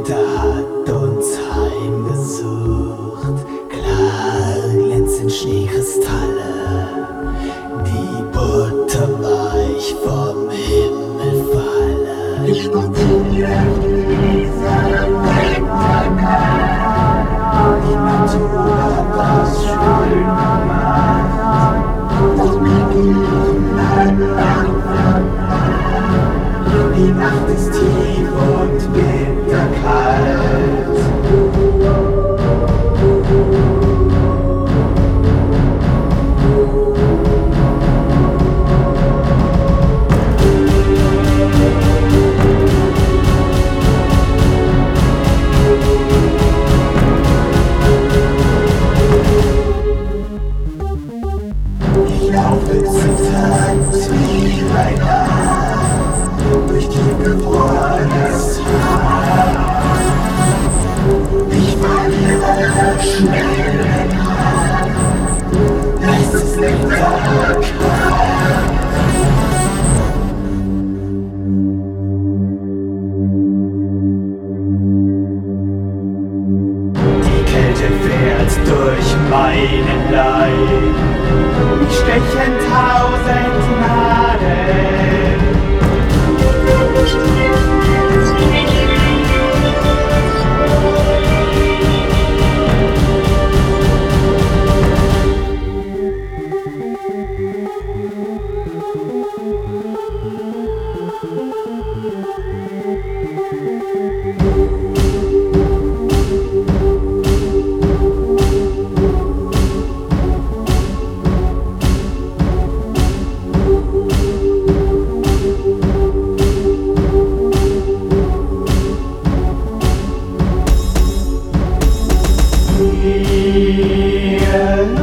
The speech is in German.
Wetter hat uns heimgesucht, klar glänzen Schneekristalle, die butterweich vom Himmel fallen. Ich spaziere diese Winternacht, die Natur das schön macht, das Beginnen lang. Die Nacht ist tief und bitterkalt. Ich laufe zitternd wie ein Hahn durch die gefrorenes Haar. Ich verliere schnell den Haar, es ist bitterkalt. Die Kälte fährt durch meinen Leib, mich stechen 1000 Nadeln. Yeah.